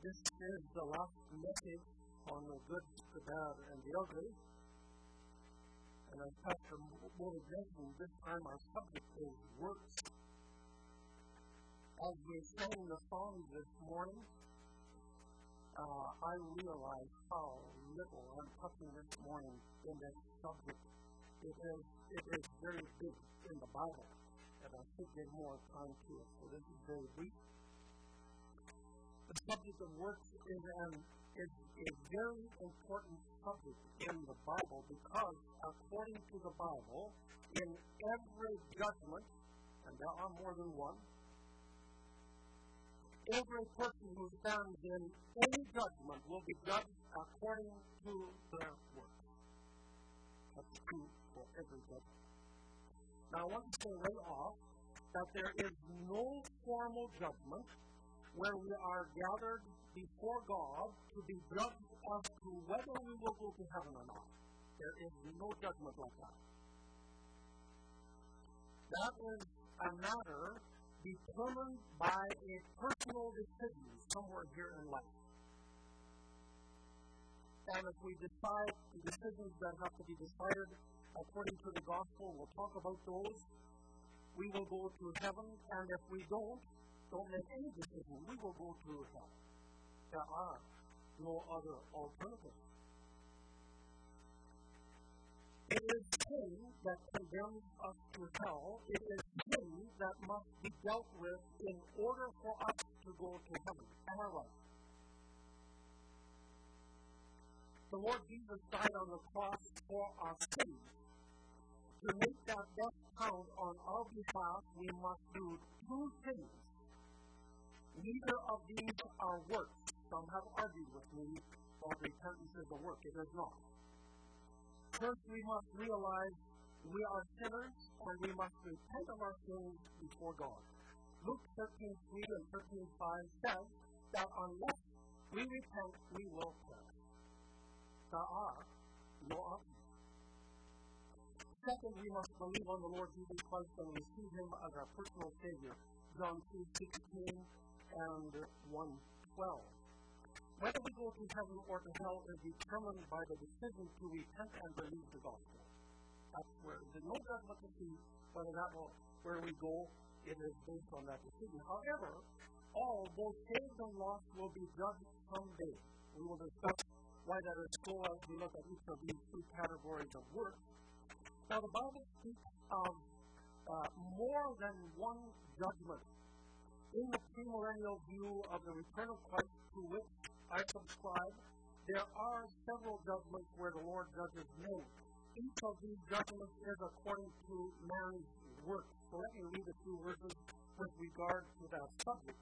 This is the last message on the good, the bad, and the ugly. And as Pastor Moore mentioned, this time our subject is works. As we sang the song this morning, I realize how little I'm touching this morning in this subject. It is very big in the Bible, and I should give more time to it. So this is very brief. The subject of works is a very important subject in the Bible because, according to the Bible, in every judgment, and there are more than one, every person who stands in any judgment will be judged according to their works. That's true for every judgment. Now, I want to say right off that there is no formal judgment where we are gathered before God to be judged as to whether we will go to heaven or not. There is no judgment like that. That is a matter determined by a personal decision somewhere here in life. And if we decide the decisions that have to be decided according to the gospel, we'll talk about those. We will go to heaven, and if we don't make any decision, we will go to hell. There are no other alternatives. It is sin that condemns us to hell. It is sin that must be dealt with in order for us to go to heaven. Am I right? The Lord Jesus died on the cross for our sins. To make that death count on our behalf, we must do two things. Neither of these are works. Some have argued with me that repentance is a work. It is not. First, we must realize we are sinners and we must repent of our sins before God. Luke 13:3 and 13:5 says that unless we repent, we will perish. There are no options. Second, we must believe on the Lord Jesus Christ and receive Him as our personal Savior. John 3:16 and 1:12. Whether we go to heaven or to hell is determined by the decision to repent and believe the gospel. That's where there's no judgment to see where we go. It is based on that decision. However, all, both saved and lost, will be judged someday. We will discuss why that is so as we look at each of these two categories of work. Now, the Bible speaks of more than one judgment. In the premillennial view of the return of Christ, to which I subscribe, there are several judgments where the Lord judges men. Each of these judgments is according to man's work. So let me read a few verses with regard to that subject.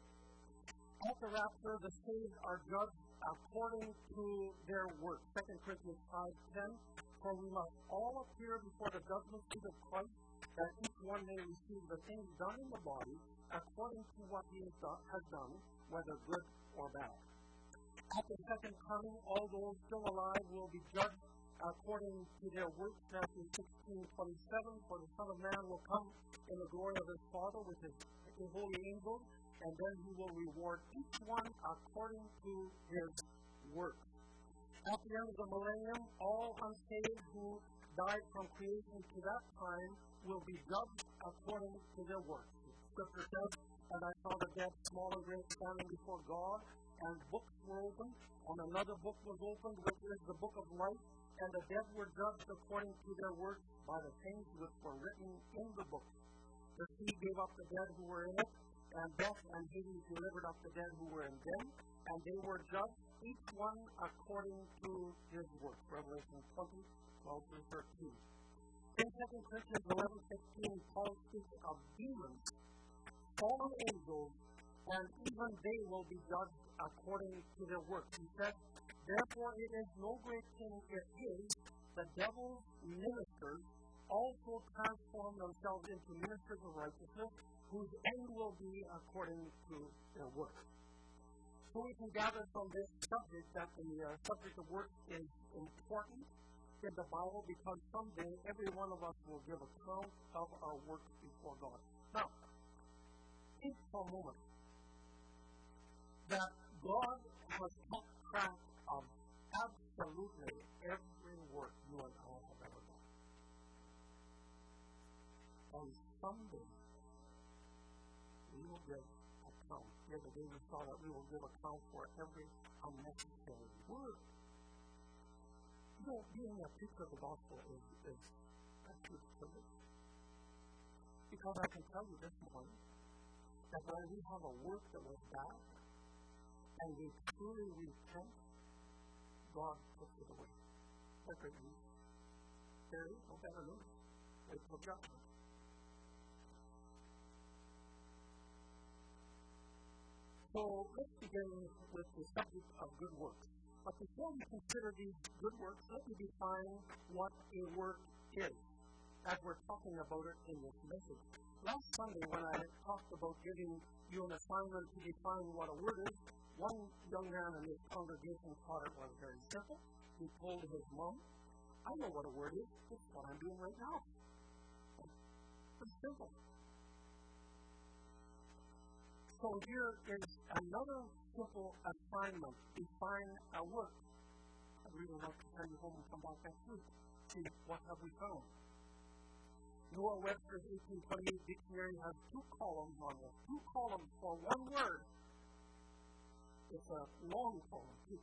At the rapture, the saved are judged according to their work. 2 Corinthians 5:10. For we must all appear before the judgment seat of Christ, that each one may receive the things done in the body according to what he has done, whether good or bad. At the second coming, all those still alive will be judged according to their works. Matthew 16:27. For the Son of Man will come in the glory of his Father with his holy angels, and then he will reward each one according to his works. At the end of the millennium, all unsaved who died from creation to that time will be judged according to their works. Scripture says, and I saw the dead, small and great, standing before God, and books were opened, and another book was opened, which is the book of life, and the dead were judged according to their works by the things which were written in the book. The sea gave up the dead who were in it, and death and Hades delivered up the dead who were in them, and they were judged, each one according to his work. Revelation 20:12-13. In 2 Corinthians 11:15, Paul speaks of demons, fallen angels, and even they will be judged according to their works. He said, therefore it is no great thing if they, the devil's ministers, also transform themselves into ministers of righteousness, whose end will be according to their works. So we can gather from this subject that the subject of work is important in the Bible because someday every one of us will give account of our work before God. Now, think for a moment that God has kept track of absolutely every work you and I have ever done. And someday, we will give account. The other day we saw that we will give account for every unnecessary word. You know, being a preacher of the gospel is a huge privilege. Because I can tell you this morning that when we have a work that was bad and we truly repent, God puts it away. That's great news. There is no better news. Wait till judgment. So let's begin with the subject of good works. But before we consider these good works, let me define what a work is, as we're talking about it in this message. Last Sunday, when I talked about giving you an assignment to define what a word is, one young man in this congregation thought it was very simple. He told his mom, I know what a word is. It's what I'm doing right now. It's simple. So here is another simple assignment. Define a work. I'd really like to send you home and come back next week. See, what have we found? Noah Webster's 1828 dictionary has 2 columns on it. 2 columns for one word. It's a long column, too.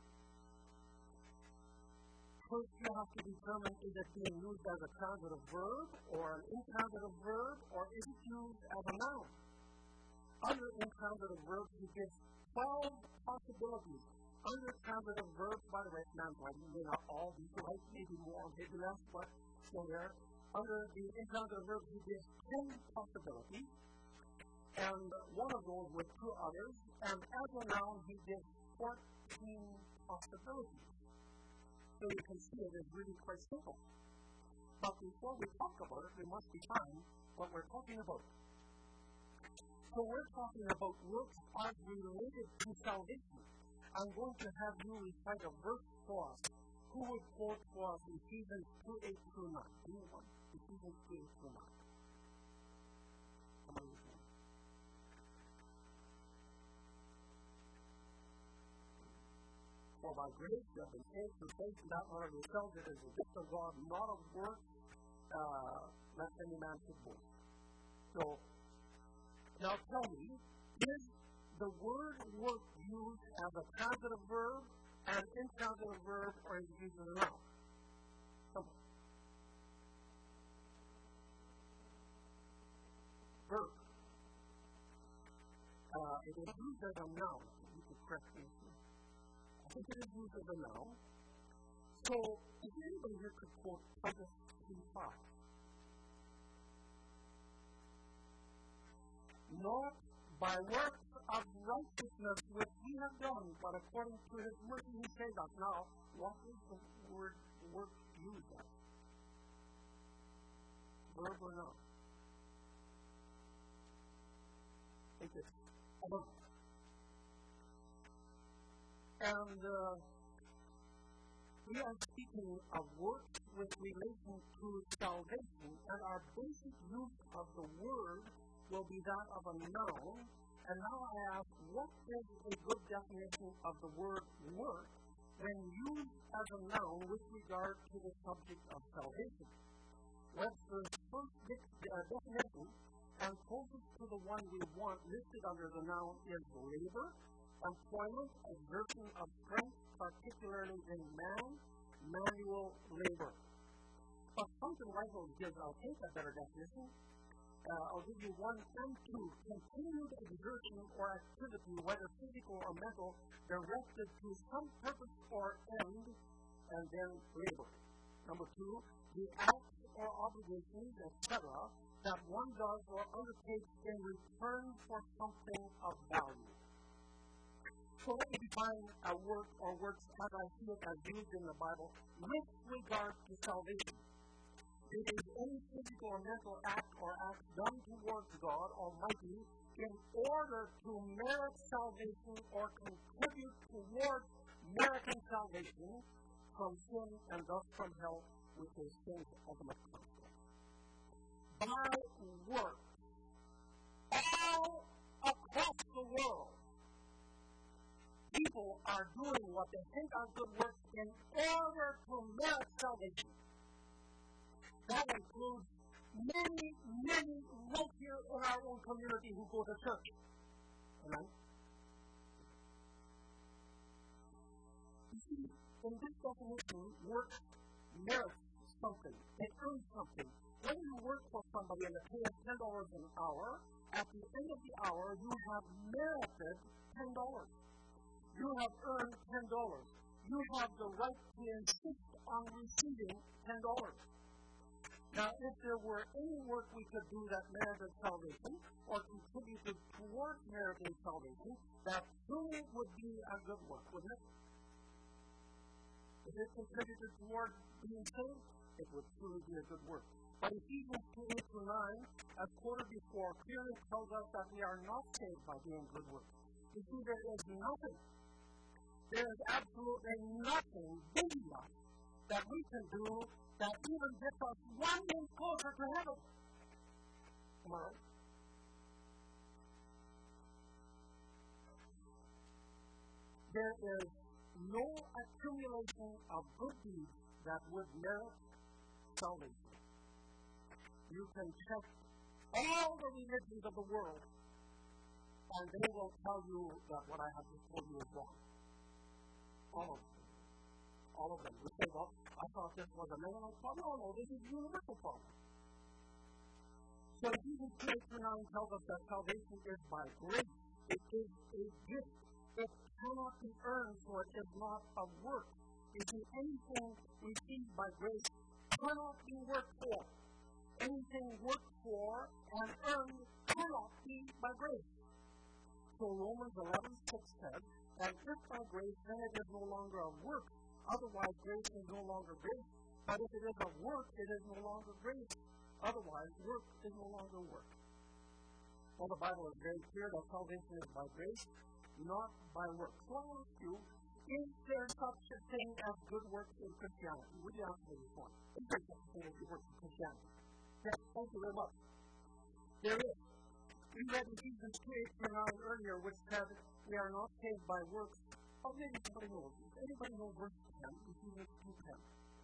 First, you have to determine is it being used as a transitive verb or an intransitive verb, or is it used as a noun? Under intransitive verbs, you give 12 possibilities. Under transitive verbs, by the way, may not all be right, maybe more, maybe less, but still there. Under the intransitive verbs, you give 10 possibilities, and one of those with 2 others, and as a noun, he gives 14 possibilities. So you can see it is really quite simple. But before we talk about it, we must define what we're talking about. So we're talking about works as related to salvation. I'm going to have you recite a verse for us. Who would quote for us Ephesians 2:8-9? Anyone? Ephesians 2:8-9. Come on, listen. For by grace you have been saved through faith, not of yourselves. It is the gift of God, not of works, lest any man should boast. So, now tell me, is the word work used as a transitive verb, an intransitive verb, or is it used as a noun? Verb. It is used as a noun. You can correct me. I think it is used as a noun. So, if anybody here could quote Titus 3:5. Not by works of righteousness which we have done, but according to his mercy he saved us. Now, what is the word work used as? Verb or noun? Think it's a verb. And we are speaking of works with relation to salvation, and our basic use of the word will be that of a noun. And now I ask, what is a good definition of the word work when used as a noun with regard to the subject of salvation? Webster's first definition, and closest to the one we want listed under the noun, is labor, employment, exertion of strength, particularly in manual labor. But Thomson Rifles gives, I'll take a better definition. I'll give you 1 and 2. Continued exertion or activity, whether physical or mental, directed to some purpose or end, and then labor. Number 2, the acts or obligations, etc., that one does or undertakes in return for something of value. So let me define a work or works as I see it as used in the Bible with regard to salvation. It is any physical or mental act or acts done towards God Almighty in order to merit salvation or contribute towards meriting salvation from sin and thus from hell, which is sin's ultimate consequence. By work, all across the world, people people are doing what they think are good works in order to merit salvation. That includes many right here in our own community who go to church. Amen? You see, in this definition, work merits something. It earns something. When you work for somebody and they pay us $10 an hour, at the end of the hour, you have merited $10. You have earned $10. You have the right to insist on receiving $10. Now, if there were any work we could do that merited salvation or contributed towards meriting salvation, that truly would be a good work, wouldn't it? If it contributed towards being saved, it would truly be a good work. But Ephesians 2:8-9, as quoted before, clearly tells us that we are not saved by doing good works. You see, there is nothing. There is absolutely nothing big enough that we can do that even gets us one inch closer to heaven. Am I right? There is no accumulation of good deeds that would merit salvation. You can check all the religions of the world, and they will tell you that what I have just told you is wrong. All of them. All of them. We say, well, I thought this was a Mennonite problem. No, this is a universal problem. So Ephesians 2:8-9 tells us that salvation is by grace. It is a gift. It cannot be earned, so it is not of work. You see, anything received by grace cannot be worked for. Anything worked for and earned cannot be by grace. So Romans 11:6 says, and if by grace, then it is no longer of works. Otherwise, grace is no longer grace. But if it is of work, it is no longer grace. Otherwise, work is no longer work. Well, the Bible is very clear that salvation is by grace, not by works. So I ask you, is there such a thing as good works in Christianity? Would you answer me this one? Is there such a thing as good works in Christianity? Yes, thank you very much. There is. We read Ephesians 2:8-9 earlier, which said we are not saved by works. Oh, maybe somebody knows. Anybody know verse 10? Ephesians 2:10.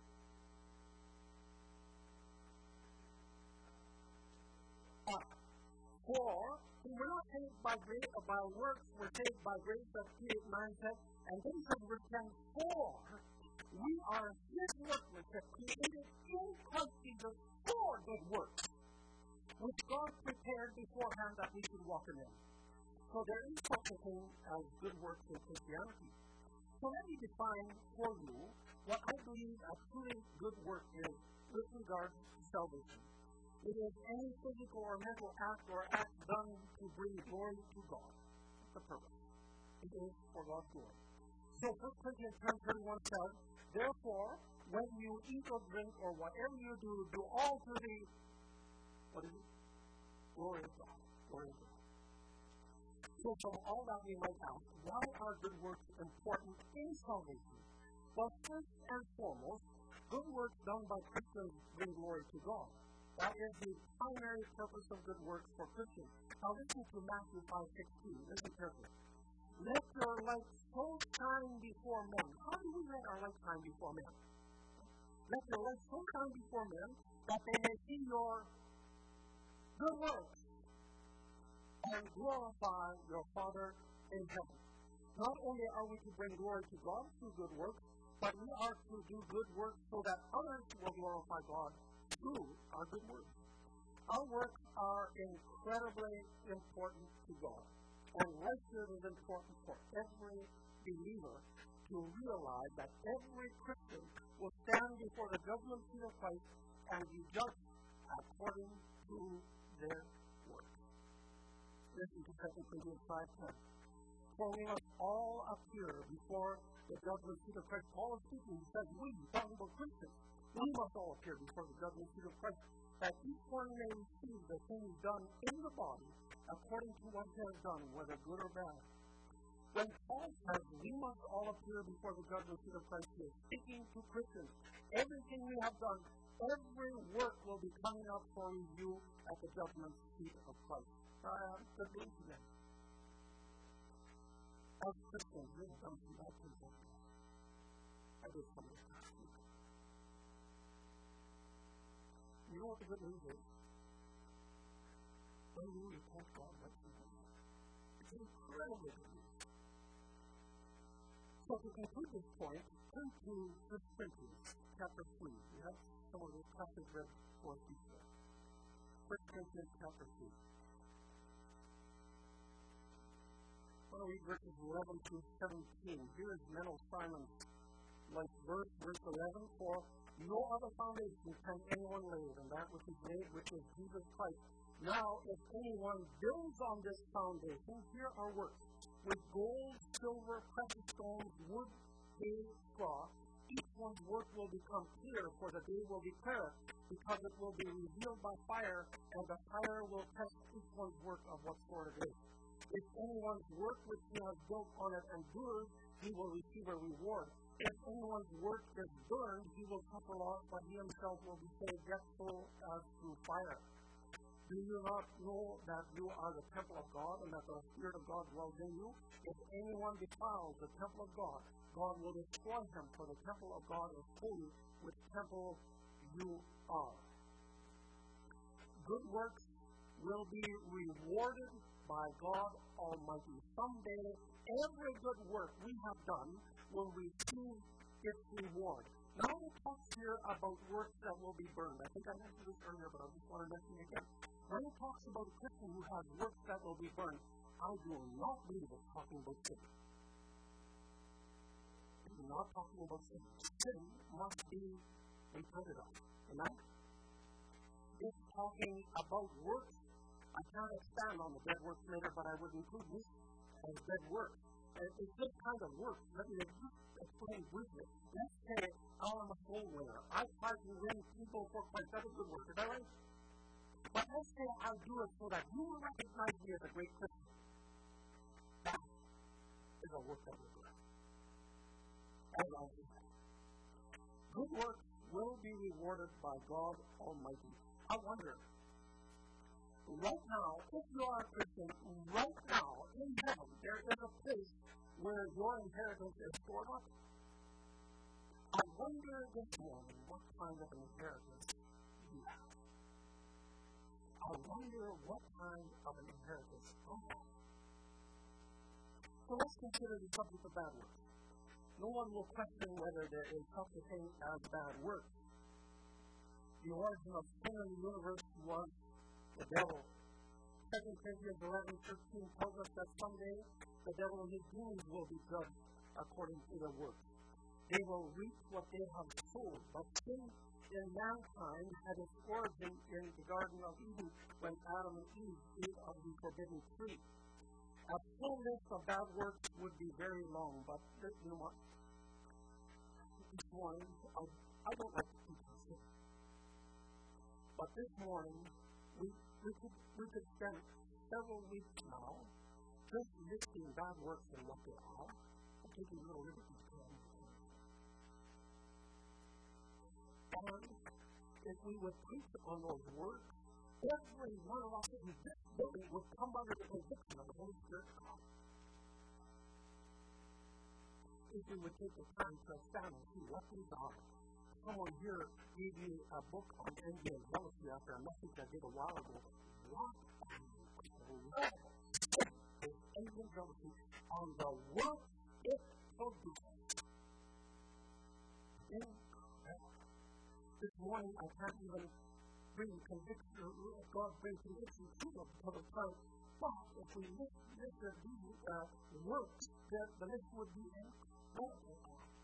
For we were not saved by grace or by works, we're saved by grace, as 2:8-9 says. And then he says, verse 10, for we are his workmanship, created in Christ Jesus for good works, which God prepared beforehand that we should walk in them. So there is such a thing as good works in Christianity. So let me define for you what I believe a truly good work is with regard to salvation. It is any physical or mental act or act done to bring glory to God. That's the purpose. It is for God's glory. So 1 Corinthians 10:31 says, therefore, when you eat or drink or whatever you do, do all to the, what is it? Glory of God. Glory of God. So from all that we might ask, why are good works important in salvation? Well, first and foremost, good works done by Christians bring glory to God. That is the primary purpose of good works for Christians. Now listen to Matthew 5:16. Listen carefully. Let your light so shine before men. How do we let our light shine before men? Let your light so shine before men that they may see your good works and glorify your Father in heaven. Not only are we to bring glory to God through good works, but we are to do good works so that others will glorify God through our good works. Our works are incredibly important to God. And right here it is important for every believer to realize that every Christian will stand before the judgment seat of Christ and be judged according to their works. Listen to 2 Corinthians 5:10. For we must all appear before the judgment seat of Christ. Paul is speaking. He says, we, talking about Christians, we must all appear before the judgment seat of Christ, that each one may receive the things done in the body according to what he has done, whether good or bad. When Paul says we must all appear before the judgment seat of Christ, he is speaking to Christians. Everything we have done, every work will be coming up for review at the judgment seat of Christ. Good news to them. as Christians, we've done some bad things. I did some of this last week. You know what the good news is? When you repent, God lets you do it. It's incredibly good news. So to conclude this point, turn to 1 Corinthians chapter 3. We have some of this passage read for us before. 1 Corinthians chapter 3. I want to read verses 11 through 17. Here is Menno Simon's like verse 11. For no other foundation can anyone lay than that which is laid, which is Jesus Christ. Now, if anyone builds on this foundation, here are works. With gold, silver, precious stones, wood, hay, straw, each one's work will become clear, for the day will declare it, because it will be revealed by fire, and the fire will test each one's work of what sort it is. If anyone's work which he has built on it endures, he will receive a reward. If anyone's work is burned, he will suffer loss, but he himself will be saved, yet so as through fire. Do you not know that you are the temple of God, and that the Spirit of God dwells in you? If anyone defiles the temple of God, God will destroy him, for the temple of God is holy, which temple you are. Good works will be rewarded by God Almighty. Someday, every good work we have done will receive its reward. Now it talks here about works that will be burned. I think I mentioned this earlier, but I just want to mention it again. When it talks about a Christian who has works that will be burned, I do not believe it's talking about sin. It's not talking about sin. Sin must be repented of. Amen? It's talking about works. I can't expand on the dead works later, but I would include this as dead works. It's this kind of work. Let me just explain briefly. Let's say I am a soul winner. I try to win people for Christ. That's a good work. Is that right? But let's say I do it so that you will recognize me as a great Christian. That is a work that will do. Good works will be rewarded by God Almighty. I wonder, right now, if you are a Christian, right now, in heaven, there is a place where your inheritance is stored up. I wonder this morning what kind of an inheritance you have. I wonder what kind of an inheritance you have. So let's consider the subject of bad works. No one will question whether there is such a thing as bad works. The origin of sin in the universe was the devil. 2 Corinthians 11:13 tells us that someday the devil and his demons will be judged according to their works. They will reap what they have sown. But sin in mankind had its origin in the Garden of Eden when Adam and Eve ate of the forbidden tree. A full list of bad works would be very long, but you know what? This morning, I don't like to teach on sin. But this morning, we could spend several weeks now just listing bad works and what they are. I'm taking a little liberty to tell you. And if we would preach on those works, every one of us in this building would come under the conviction of the Holy Spirit of God. If we would take the time to stand and see what these are. Someone here gave you a book on envy and jealousy after a message I did a while ago. What is envy and jealousy on the work it produces? This morning I can't even bring conviction, God brings conviction to them because of time. But if we list these works, the list would be incredible.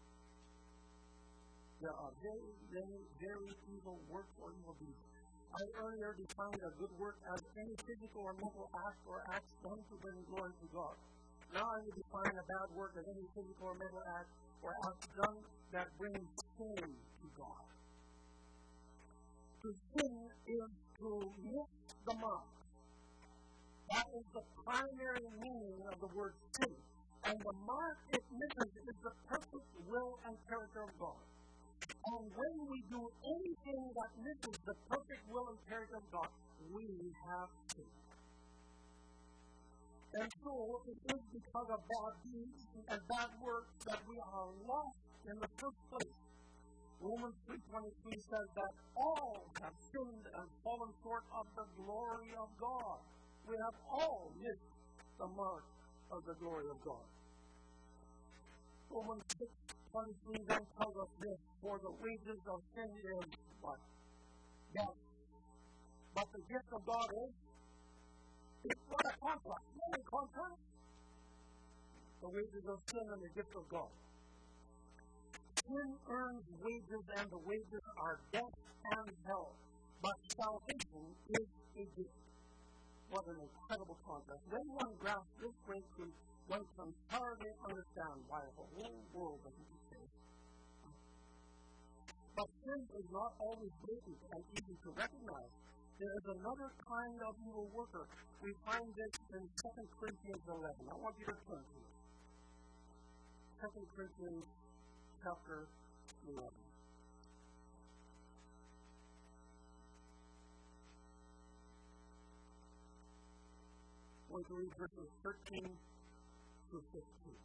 There are very, very, very evil works or evil deeds. I earlier defined a good work as any physical or mental act or acts done to bring glory to God. Now I will define a bad work as any physical or mental act or act done that brings shame to God. To sin is to miss the mark. That is the primary meaning of the word sin. And the mark it misses is the perfect will and character of God. And when we do anything that misses the perfect will and character of God, we have sinned. And so it is because of bad deeds and bad works that we are lost in the first place. Romans 3:23 says that all have sinned and fallen short of the glory of God. We have all missed the mark of the glory of God. Romans 6:23 then tells us this, for the wages of sin is what? Death. But the gift of God is? It's what a contrast. What a contrast? The wages of sin and the gift of God. Sin earns wages, and the wages are death and hell. But salvation is a gift. What an incredible contrast. When one grasps this great truth, one can thoroughly understand why the whole world doesn't be saved. But sin is not always blatant and easy to recognize. There is another kind of evil worker. We find this in 2 Corinthians 11. I want you to turn to it. 2 Corinthians chapter 11. I'm going to read verses 13 to 15.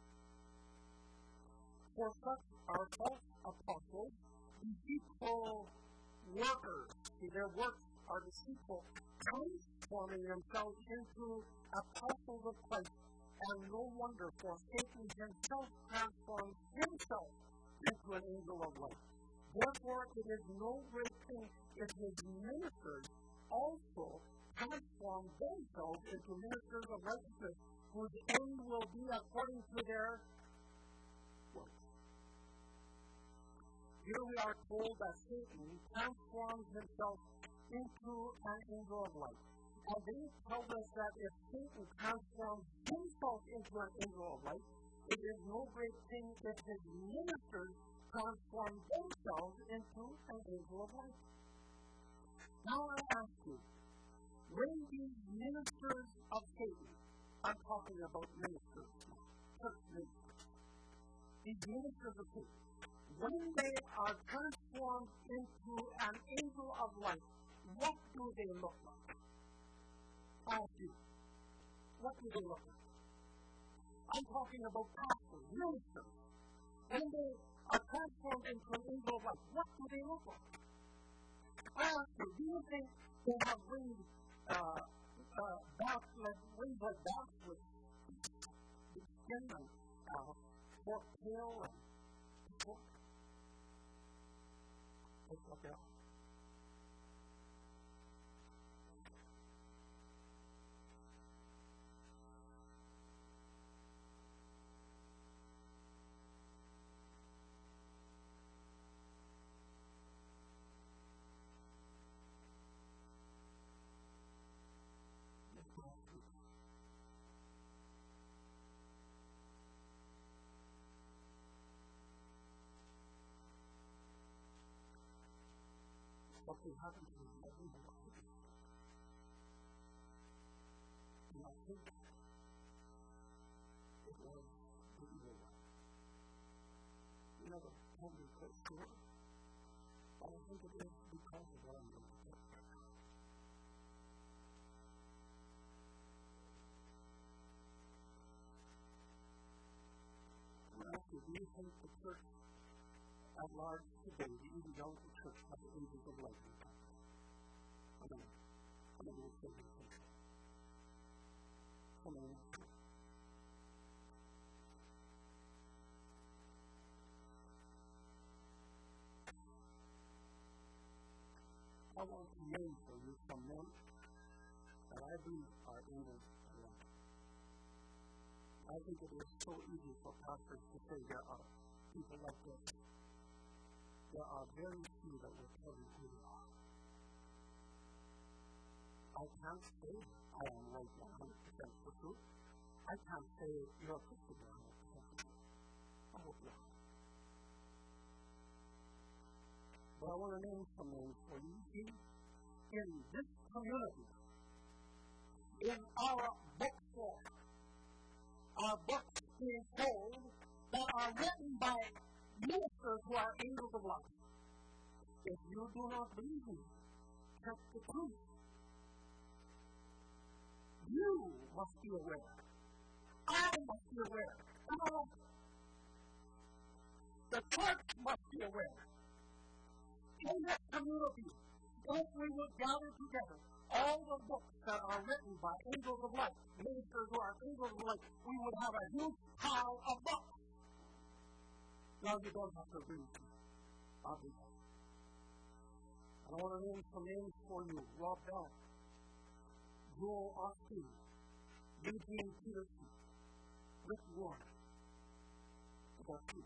For such are false apostles, deceitful workers. See, their works are deceitful, transforming themselves into apostles of Christ. And no wonder, for Satan himself transforms himself into an angel of light. Therefore, it is no great thing if his ministers also transform themselves into ministers of righteousness, whose end will be according to their works. Here we are told that Satan transforms himself into an angel of light. And then it tells us that if Satan transforms himself into an angel of light, it is no great thing if his ministers transform themselves into an angel of light. Now I ask you, when these ministers of Satan, I'm talking about ministers, church ministers, these ministers of Satan, when they are transformed into an angel of light, what do they look like? I ask you, what do they look like? I'm talking about pastors, ministers. When they are transformed into an angel of light, what do they look like? I ask you, do you think they have wings like bats with skin and forked tail and fork? Let's look out. Something happened to me. And I think it was the evil one. You know, the hungry cook store? I think it is because of what I'm going to say. Do you think the church at large today, the evangelical church, has the angels of light? I'm going to say this thing. Come on. I want to name for you some men that I believe are angels of light. I think it is so easy for pastors to say there are people like this. There are very few that will tell you who they are. I can't say I am right 100% for truth. I can't say you're a Christian 100% for truth. I hope you are. But I want to name some names for you. In this community, in our bookstore, our books being sold that are written by ministers who are angels of light. If you do not believe me, check the truth. You must be aware. I must be aware. The church must be aware. In that community, if we would gather together all the books that are written by angels of light, ministers who are angels of light, we would have a huge pile of books. Now you don't have to read, obviously. I want to name some names for you. Rob Bell, Joel Osteen, Eugene Peterson, Rick Warren. About you.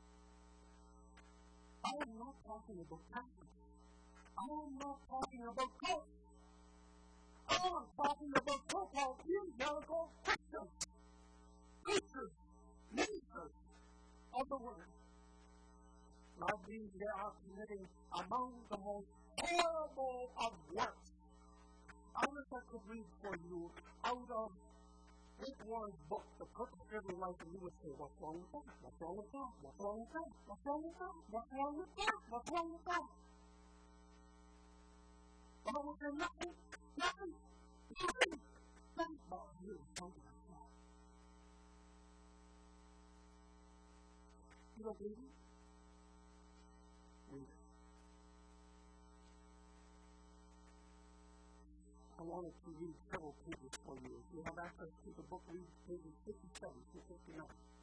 I am not talking about Catholics. I am not talking about cults. I am talking about so-called evangelical Christians, preachers, ministers of the Word. I believe they are committing among the most horrible of works. I wish I could read for you out of Rick Warren's book, The Purpose of Every Life, and you would say, what's wrong with that? What's wrong with that? What's wrong with that? What's wrong with that? What's wrong with that? What's wrong with that? Well, was there nothing? Nothing? Nothing? Nothing? Well, you don't like that. You don't believe me? Read it. I wanted to read several pages for you. If you have access to the book, read pages 57 to 59.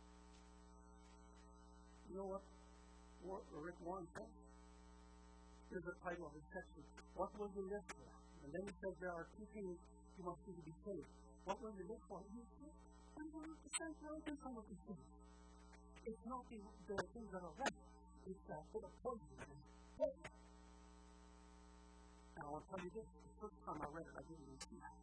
You know what Rick Warren said? Here's the title of his section. What will you live for? And then he says there are two things you must do to be saved. What will you live for? He says, I'm going to say some of these things. It's not the things that are right. It's that bit of poison that is poison. Now, I'll tell you this. The first time I read it, I didn't even see it.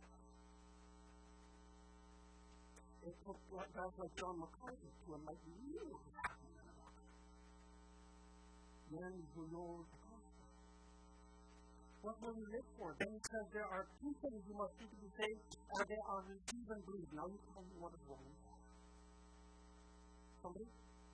It took guys like John MacArthur to make me really happy. Men who know the gospel. What will you live for? Then he says there are two things you must do to be saved, and they are receive and believe. Now you tell me what is wrong with that. Somebody?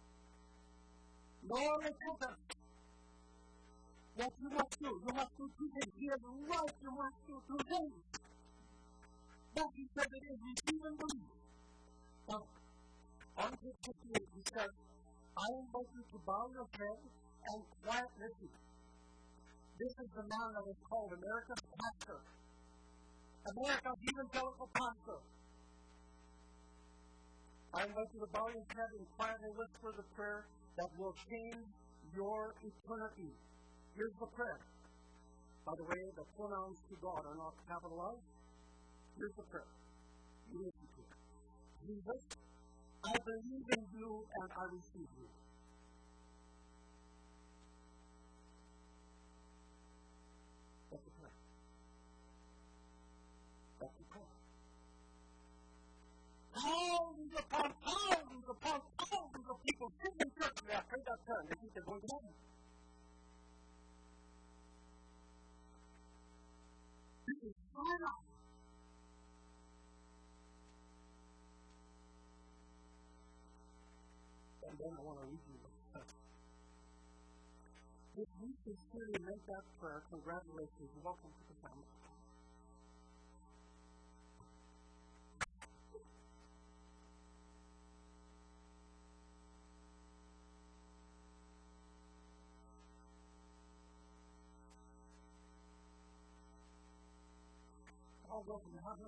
No repentance. What you must do two things. He is right, you must do two things. But he said it is receive and believe. Now, on page 58, he says, I invite you to bow your head and quiet listen. This is the man that is called America's pastor. America's evangelical pastor. I invite you to bow your head and quietly whisper the prayer that will change your eternity. Here's the prayer. By the way, the pronouns to God are not capitalized. Here's the prayer. You listen to it. Jesus, I believe in you and I receive you. That's the prayer. That's the prayer. Thousands upon thousands of people sitting in church and they have prayed that prayer and they think they're going to heaven. This is final. And then I want to read you this prayer. If you sincerely make that prayer, congratulations, welcome to the family. Welcome to heaven.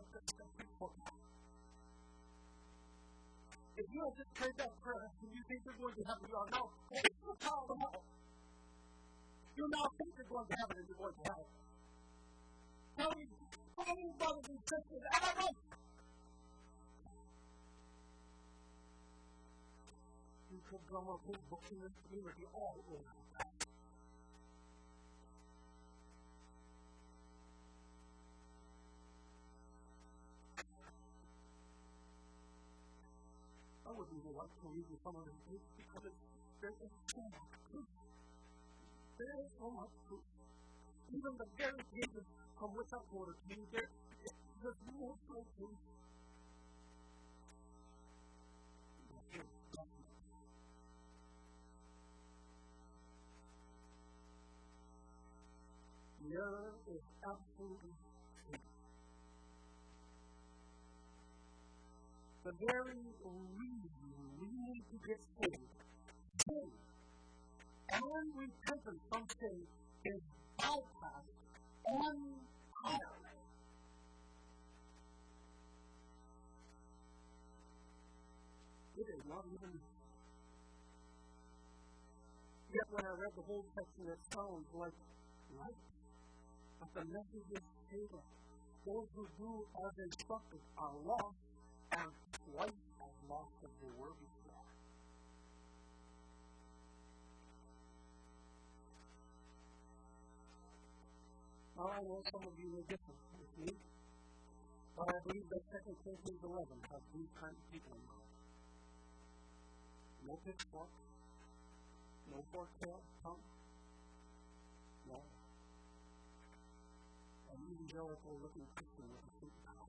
If you have just prayed that prayer and you think you're going to heaven, you are now a child of hell. You now think you're going to heaven and you're going to hell. Tell me, brothers and sisters, am I right? You could drum up big books in this community all over. I wouldn't even like to read you some of these books because there is so much truth. There is so much truth. Even the very pages from which I quoted to you, there's more truth. There is absolutely truth. the very reason we need to get saved, sin, and repentance from sin is bypassed entirely. It is not even. Yet when I read the whole section, it sounds like light. But the message is stable. Those who do as instructed are lost, and twice as lost as they were before. Now I know some of you are different with me, but I believe that 2 Corinthians 11 has these kind of people in mind. No pitchfork, no fork-tailed tongue, no. An evangelical-looking Christian with a suit and tie.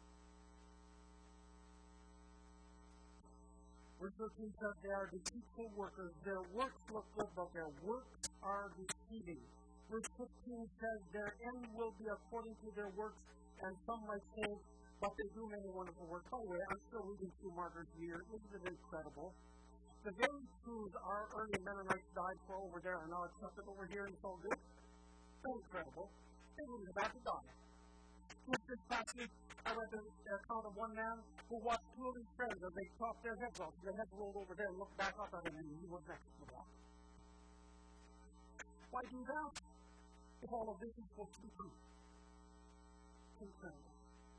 Verse 13 says they are deceitful workers. Their works look good, but their works are deceiving. Verse 15 says their end will be according to their works, and some might say, but they do many wonderful works. By the way, I'm still reading through Martyr's Year. Isn't it incredible? The very truths our early Mennonites died for over there are now accepted over here, and it's all good. So incredible. They were about to die. Just this past week, I read the account of one man who watched two of his friends as they chopped their heads off. Their heads rolled over there and looked back up at him, and he was next to the block. Why do that? If all of this is supposed to be true. Incredible.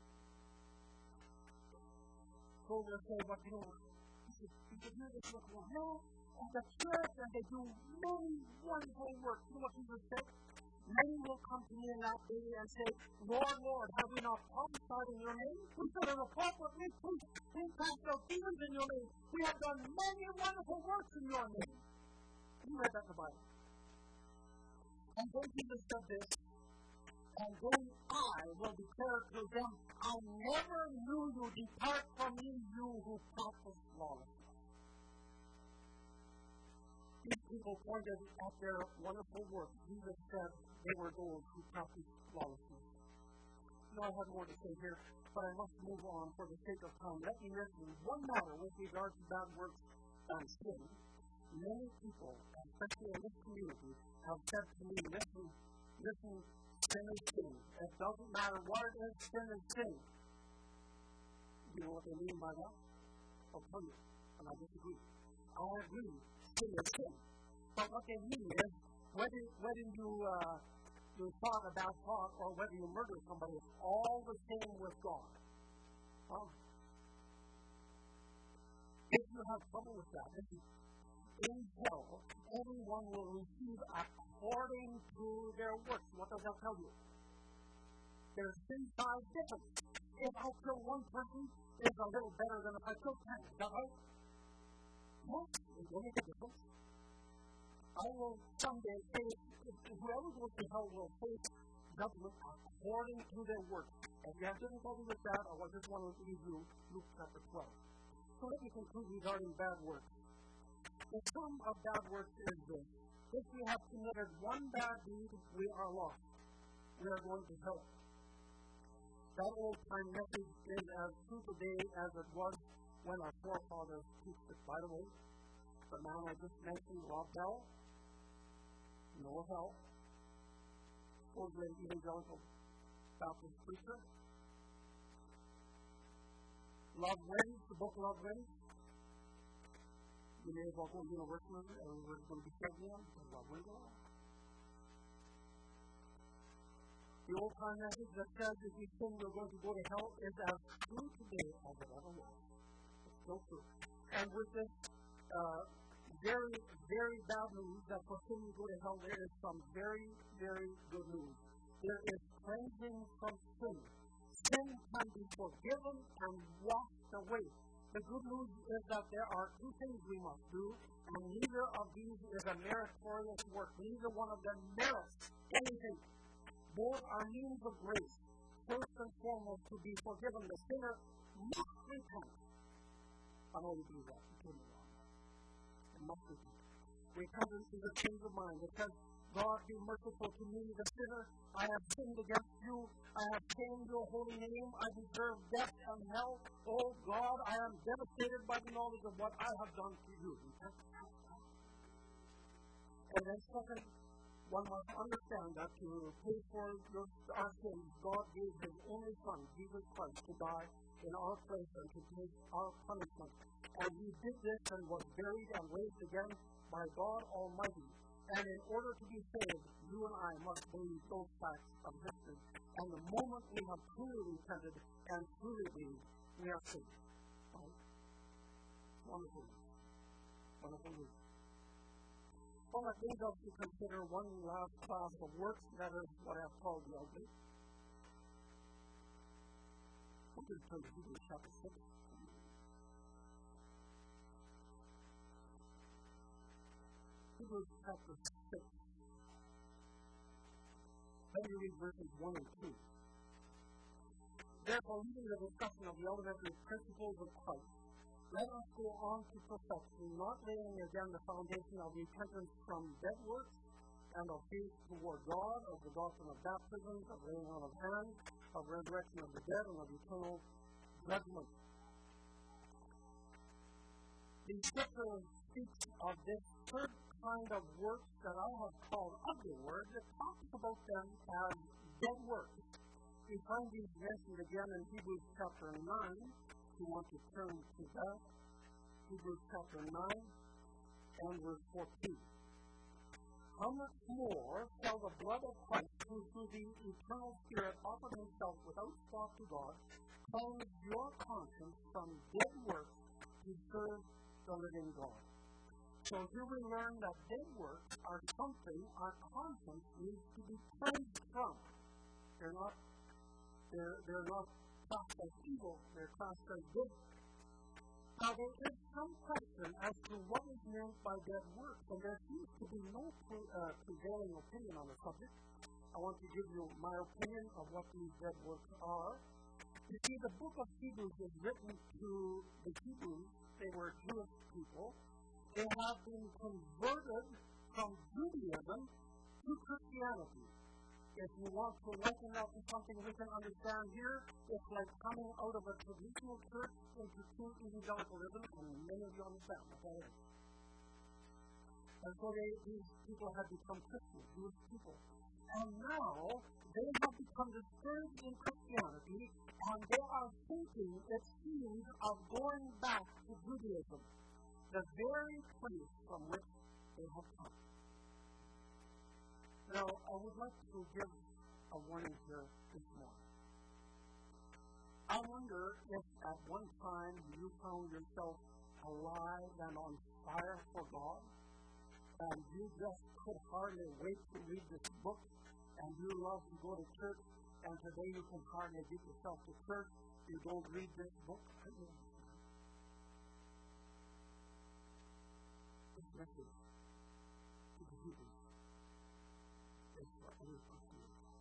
So they'll say, but you know, you can hear this look well. No, at the church, and they do many wonderful works. You know what Jesus said? Many will come to me in that day and say, Lord, Lord, have we not prophesied in your name? We stood in the pulpit, we cast out demons in your name. We have done many wonderful works in your name. You read that in the Bible. And then Jesus said this, and then I will declare to them, I never knew you. Depart from me, you who practice lawlessness. These people pointed at their wonderful work. Jesus said they were those who practiced lawlessness. No, I have more to say here, but I must move on for the sake of time. Let me mention one matter with regard to bad works and sin. Many people, especially in this community, have said to me, listen, sin is sin. It doesn't matter what it is, sin is sin. You know what they mean by that? I'll tell you, and I disagree. I agree, sin is sin. But what they mean is, whether you thought about thought or whether you murder somebody, it's all the same with God. If you have trouble with that, in hell, everyone will receive according to their works. What does that tell you? There's sin size difference. If I kill one person, it's a little better than if I kill 10. Is that right? Yes, it's only a difference. I will someday say, whoever goes to hell will face judgment according to their works. If you have difficulty with that, I just want to leave you Luke chapter 12. So let me conclude regarding bad works. The sum of bad works is this. If we have committed one bad deed, we are lost. We are going to hell. That old-time message is as true today as it was when our forefathers preached it. By the way, the man I just mentioned, Rob Bell, no hell. Supposedly an evangelical Baptist preacher. Love Wins, the book Love Wins. You may as well go to university and we're going to be studying them. Love Wins. The old-time message that says if you sin you're going to go to hell is as true today as it ever was. It's so true. And with this very, very bad news that for sin you go to hell, there is some very, very good news. There is cleansing from sin. Sin can be forgiven and washed away. The good news is that there are two things we must do, and neither of these is a meritorious work. Neither one of them merits anything. Both are means of grace. First and foremost, to be forgiven, the sinner must repent. I know you do that. You can't do that. It must repent. Repentance is a change of mind. It says God, be merciful to me, the sinner. I have sinned against you. I have shamed your holy name. I deserve death and hell. Oh God, I am devastated by the knowledge of what I have done to you. And then second, one must understand that to pay for our sins, God gave His only Son, Jesus Christ, to die in our place and to take our punishment. And He did this and was buried and raised again by God Almighty. And in order to be saved, you and I must believe those facts of history. And the moment we have truly repented and truly believed, we are saved. Right? Wonderful. Wonderful news. Well, that leads us to consider one last class of works, that is what I have called the ugly. We're going to turn to Hebrews chapter 6. Hebrews chapter 6. Then you read verses 1 and 2. Therefore, leaving the discussion of the elementary principles of Christ, let us go on to perfection, not laying again the foundation of repentance from dead works, and of faith toward God, of the doctrine of baptism, of laying on of hands, of resurrection of the dead, and of eternal judgment. The Scripture speaks of this third kind of works that I have called ugly works. It talks about them as dead works. We find these mentioned again in Hebrews chapter 9. If you want to turn to that, Hebrews chapter 9 and verse 14. How much more shall the blood of Christ, who through the eternal Spirit offered Himself without spot to God, cleanse your conscience from dead works to serve the living God? So here we learn that dead works are something our conscience needs to be cleansed from. They're not classed as evil, they're classed as good. Now there is some question as to what is meant by dead works, and there seems to be no prevailing opinion on the subject. I want to give you my opinion of what these dead works are. You see, the book of Hebrews is written to the Hebrews. They were Jewish people. They have been converted from Judaism to Christianity. If you want to liken that to something we can understand here, it's like coming out of a traditional church into true evangelicalism, and many of you understand what that is. And so these people have become Christians, Jewish people. And now they have become discouraged in Christianity, and they are thinking, it seems, of going back to Judaism, the very place from which they have come. Now, I would like to give a warning here this morning. I wonder if at one time you found yourself alive and on fire for God, and you just could hardly wait to read this book, and you love to go to church, and today you can hardly get yourself to church, you don't read this book. This message to the Hebrews is for every person.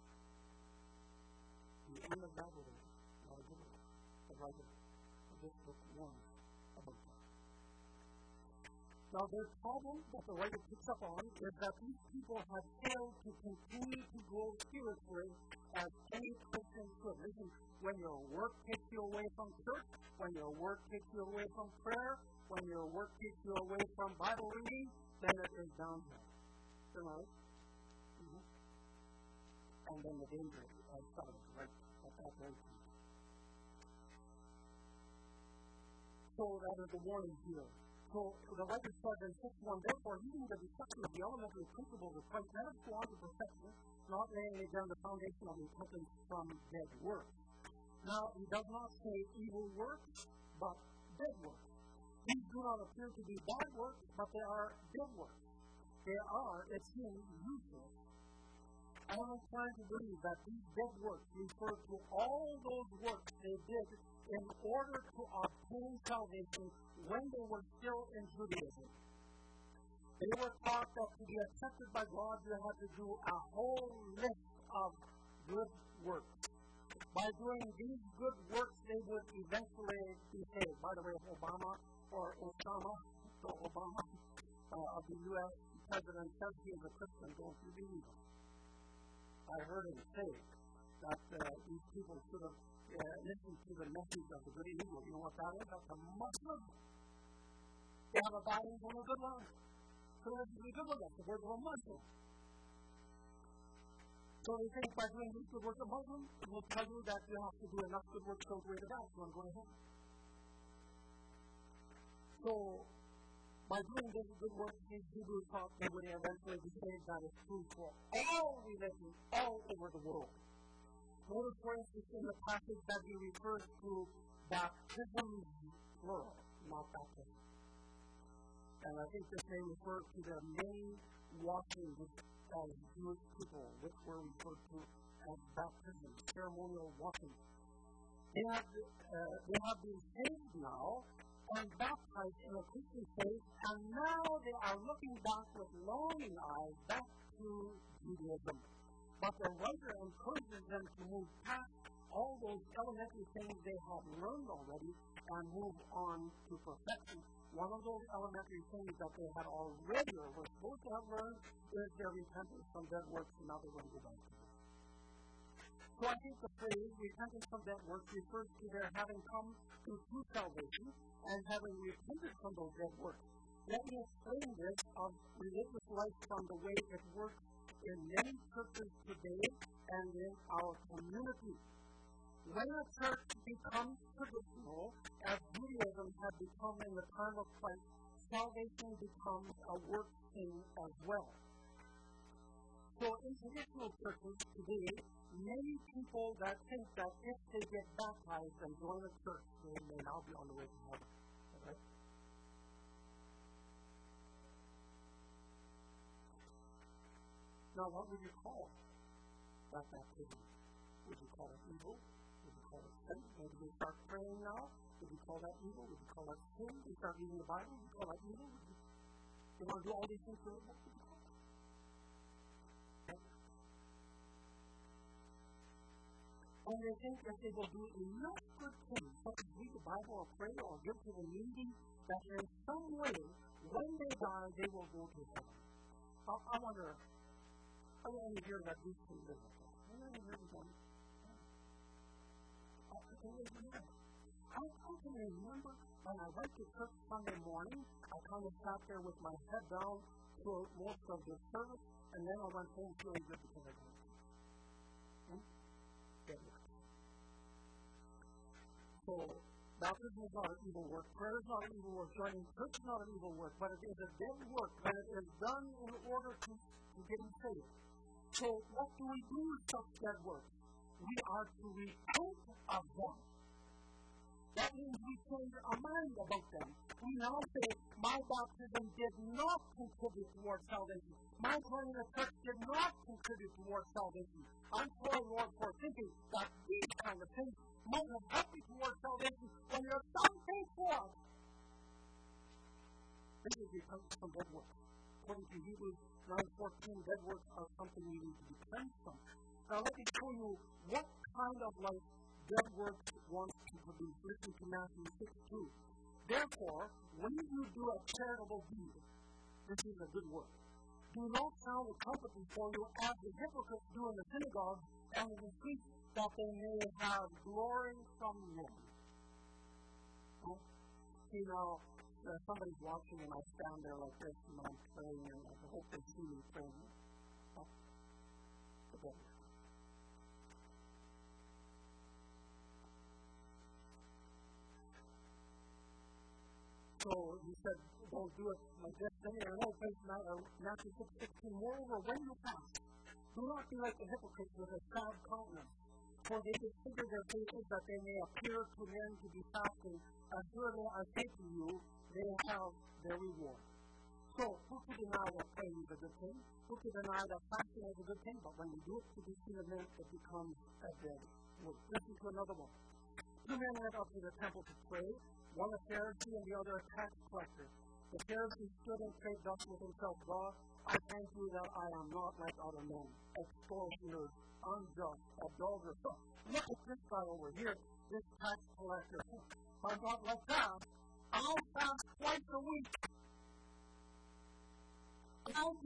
The end of that is not a good one. The writer of this book warns about that. Now, the problem that the writer picks up on is that these people have failed to continue to grow spiritually as any Christian should. Listen, when your work takes you away from church, when your work takes you away from prayer, when your work takes you away from Bible reading, then it is downhill. Right? Mm-hmm. And then the danger starts right at that very point. So that is the warning here. So the writer says in 6:1, therefore, leaving the discussion of the elementary principles of Christ, let us go on to perfection, not laying again the foundation of repentance from dead works. Now, he does not say evil works, but dead works. These do not appear to be bad works, but they are dead works. They are, it seems, useless. I am inclined to believe that these dead works refer to all those works they did in order to obtain salvation when they were still in Judaism. They were taught that to be accepted by God, you had to do a whole list of good works. By doing these good works, they would eventually be saved. By the way, Obama of the U.S. president says he is a Christian, don't you believe him? I heard him say that these people should have listened to the message of the good and evil. You know what that is? That's a Muslim. They have a bad one and a good one. So let's be good with us. The word of a Muslim. So they think by doing these good works of Muslim, it will tell you that you have to do enough good works to go to the back. You want to go ahead. So, by doing this good work, these Hebrews thought they would eventually be saved. That is true for all religions all over the world. Notice, for instance, in the passage that he refers to baptism, plural, not baptism. And I think this may refer to the many washings of Jewish people, which were referred to as baptism, ceremonial washing. They have been saved now and baptized in a Christian faith, and now they are looking back with longing eyes back to Judaism. But the writer encourages them to move past all those elementary things they have learned already and move on to perfection. One of those elementary things that they had already or were supposed to have learned is their repentance from dead works, and now they're going to go back to it. So I think the phrase repentance from dead works refers to their having come to true salvation and having repented from those dead works. Let me explain this of religious life from the way it works in many churches today and in our community. When a church becomes traditional, as Judaism had become in the time of Christ, salvation becomes a work thing as well. So in traditional churches today, many people that think that if they get baptized and join a church, they may now be on the way to heaven. Right? Now, what would you call that baptism? Would you call it evil? Would you call it sin? Maybe we start praying now. Would you call that evil? Would you call that sin? We start reading the Bible. Would you call that evil? You want to do all these things? What would you call it? And they think that they will do enough good things, such as read the Bible or pray or give to the needy, that in some way, when they die, they will go to heaven. I wonder, how many here that these two live with us? How many here with them? I can remember when I went to church Sunday morning, I kind of sat there with my head down for most of the service, and then I went home feeling good because I got it. So, baptism is not an evil work, prayer is not an evil work, joining church is not an evil work, but it is a dead work, and it is done in order to get saved. So, what do we do with such dead works? We are to repent of them. That means we change our mind about them. We now say, my baptism did not contribute towards salvation. My joining the church did not contribute towards salvation. I'm sorry, Lord, for thinking that these kind of things might have helped you towards salvation when you're done paying for it. This is repentance from dead works. According to Hebrews 9:14, dead works are something we need to be cleansed from. Now let me show you what kind of life dead works wants to produce. Listen to Matthew 6:2. Therefore, when you do a charitable deed, this is a good work. Do not sound the trumpet before you, as the hypocrites do in the synagogue and in the streets, that they may have glory from men. See now, somebody's watching and I stand there like this and I'm praying and I hope they see me praying. That's a dead work. So he said, don't do it like this. Then I know, Matthew 6:16. Moreover, when you fast, do not be like the hypocrites with a sad countenance, for they disfigure their faces that they may appear to men to be fasting. Assuredly, I say to you, they have their reward. So, who could deny that praying is a good thing? Who could deny that fasting is a good thing? But when you do it to be seen of men, it becomes a dead work. Listen to another one. Two men went up to the temple to pray, one a Pharisee and the other a tax collector. The Pharisee stood and prayed thus with himself, God, I thank you that I am not like other men, extortioners, unjust, adulterers. Look at this guy over here, this tax collector. I'm not like that. I fast twice a week. I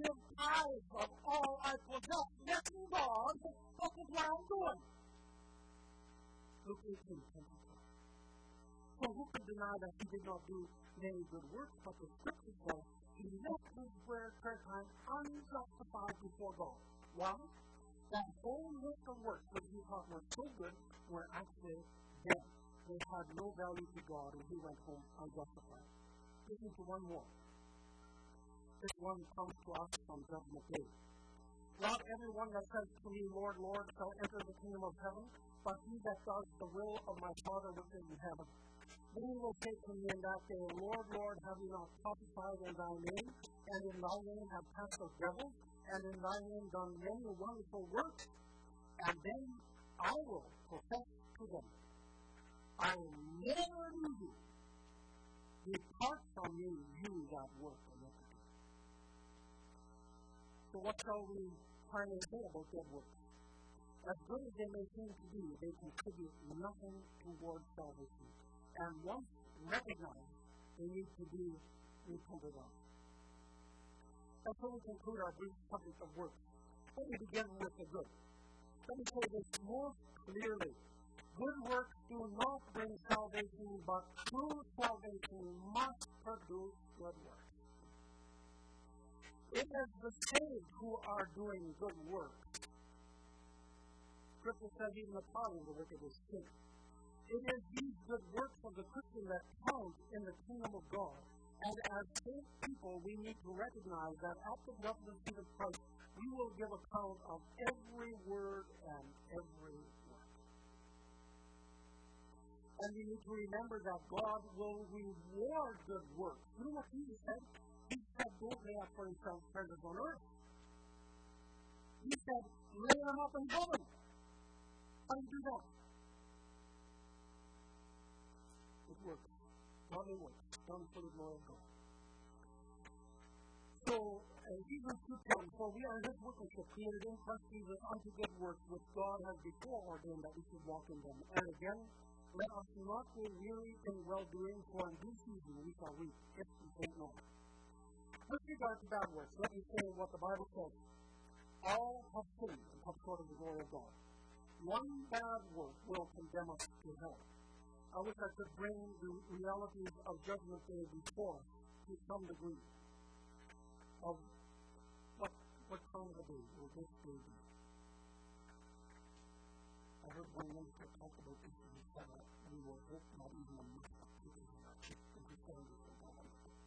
what I'm doing. Luke 18:22. So who could deny that he did not do many good works, but the scripture says he left his prayer time unjustified before God. Why? That whole list of works that he thought were so good were actually dead. They had no value to God, and he went home unjustified. Listen to one more. This one comes to us from Judgment Day. Not everyone that says to me, Lord, Lord, shall enter the kingdom of heaven, but he that does the will of my Father which is in heaven. Then he will say to me in that day, Lord, Lord, have you not prophesied in thy name, and in thy name have cast out devils, and in thy name done many wonderful works? And then I will profess to them, I never knew you. Depart from me, you that work iniquity. So what shall we finally say about dead works? As good as they may seem to be, they contribute nothing towards salvation. And once recognized, they need to be repented of. And so we conclude our brief subject of works. Let me begin with the good. Let me say this more clearly. Good works do not bring salvation, but true salvation must produce good works. It is the saved who are doing good works. Scripture says even the poverty of the wicked is sin. It is these good works of the Christian that count in the kingdom of God. And as saved people, we need to recognize that at the judgment seat of Christ, we will give account of every word and every work. And we need to remember that God will reward good works. You know what Jesus said? He said, don't lay up for yourselves treasures on earth. He said, lay them up in heaven. How do you do that? It works. Godly works. Done for the glory of God. So, Hebrews 2:10, for we are his workmanship, created in Christ Jesus unto good works, which God has before ordained that we should walk in them. And again, let us not grow weary in well-doing, for in due season we shall reap, if we faint not. With regard to bad works, let me say what the Bible says. All have sinned and come short of the glory of God. One bad work will condemn us to hell. I wish I could bring the realities of Judgment Day before us to some degree of what kind of a day will this day be. I heard one minister talk about this and he said that we will hope not even a month to be in our church. And he said this and that.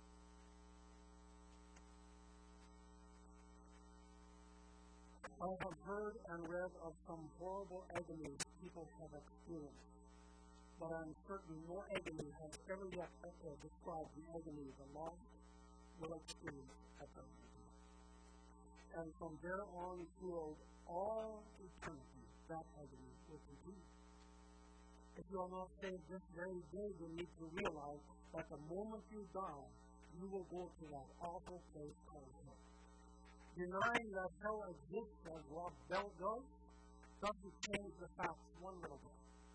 I have heard and read of some horrible agonies people have experienced. But I'm certain no agony has ever yet described the agony the lost will experience at the end. And from there on throughout all eternity, that agony will continue. If you are not saved this very day, you need to realize that the moment you die, you will go to that awful place called hell. Denying that hell exists, as Rob Bell does, doesn't change the facts one little bit.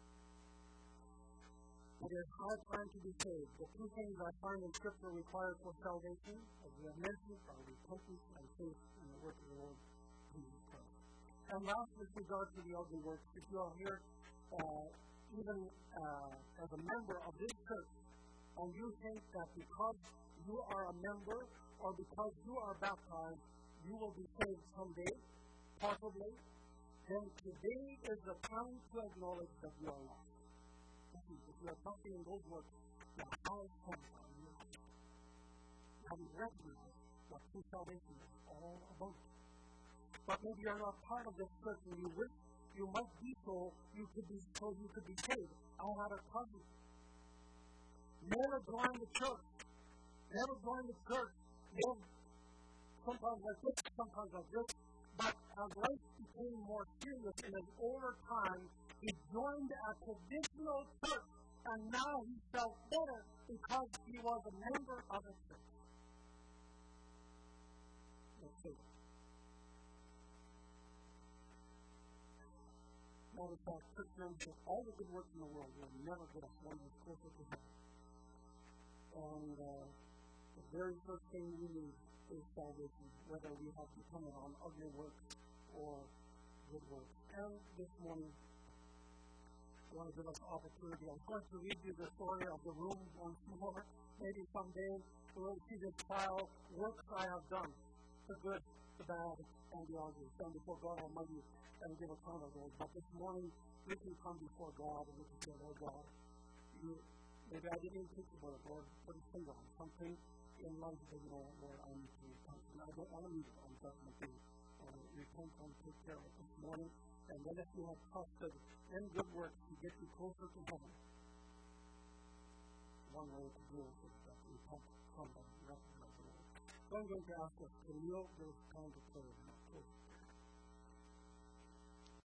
It is high time to be saved. The two things I find in Scripture required for salvation, as we have mentioned, are repentance and faith in the work of the Lord Jesus Christ. And last, with regard to the ugly works, if you are here, even as a member of this church, and you think that because you are a member or because you are baptized, you will be saved someday, possibly, then today is the time to acknowledge that you are lost. If you are talking in those words, the highest point on you. Having recognized what true salvation is all about. But maybe you're not part of this church and you wish you might be so you could be saved. I had a cousin. Never joined the church. Lived sometimes like this, sometimes like this. But as life became more serious in his older time, he joined a traditional church, and now he felt better because he was a member of a church. Let's see. Matter of fact, church membership, all the good works in the world will never get us one that's closer to heaven. And the very first thing we need is salvation, whether we have depended on ugly works or good works. And this morning, I want to give us opportunity. I'm going to read you the story of the room once more. Maybe someday we'll see this file, works I have done, the good, the bad, and the ugly. Stand before God Almighty and give account of those. But this morning, we can come before God and we can say, Lord God, maybe I didn't even think about it, Lord, put a finger on something in life that, Lord, I need to repent. And I don't want to leave it on judgment day. Repent and take care of it this morning. And then if you have trusted in good works to get you closer to heaven, one way to do it is that repent, come and recognize the Lord. So I'm going to ask us to kneel. There's time to pray.